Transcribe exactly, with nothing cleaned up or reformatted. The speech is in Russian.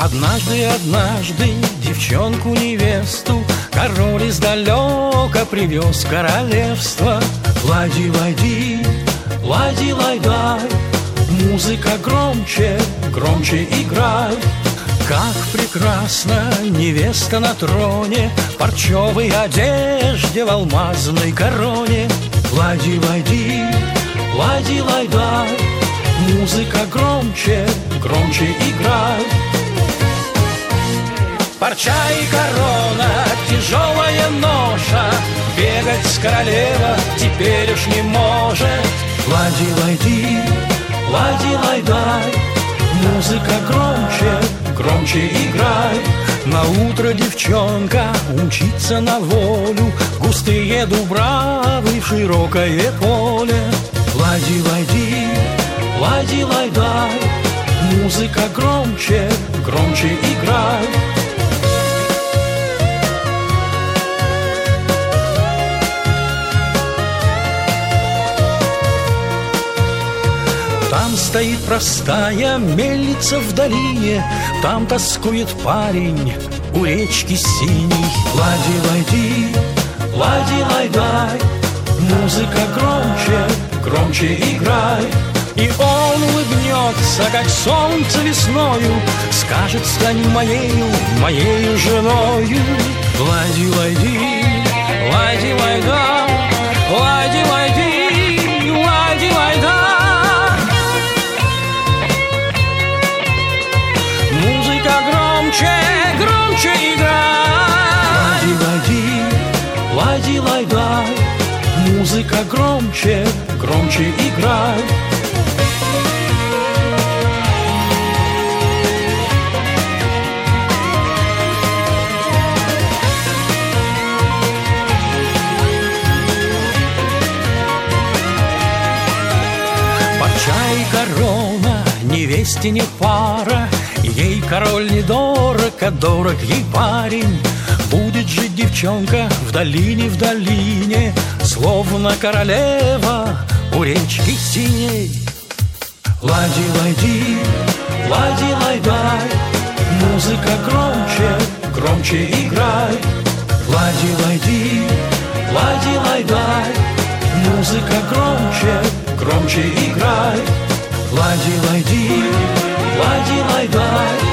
Однажды, однажды девчонку-невесту король издалека привез в королевство. Лади, лади, лади, лайдай, музыка громче, громче играй. Как прекрасна невеста на троне, в парчевой одежде, в алмазной короне. Лади, лади, лади, лайдай, музыка громче, громче играй. Парча и корона, тяжелая ноша, бегать с королева теперь уж не может. Лади, лади, лади, лайдай, музыка громче, громче играй. На утро девчонка умчится на волю, густые дубравы в широкое поле. Лади, лади, лади, лайдай, музыка громче, громче играй. Там стоит простая мельница в долине, там тоскует парень у речки синей. Лади, лади, лади, лайдай, музыка громче, громче играй. И он улыбнется, как солнце весною, скажет: стань моею, моею женою. Лади, лади, лади, лайдай, лади, лади, лади, лайдай. Громче, громче играй. Лади, лади, лади, лайдай, музыка громче, громче играй. Парча и корона, невесте не пара, ей король недорог, а дорог ей парень. Будет жить девчонка в долине, в долине, словно королева у речки синей. Лади, лади, лади, лайдай, музыка громче, громче играй. Лади, лади, лади, лайдай, музыка громче, громче играй. Лади, лади, лади, лайдай,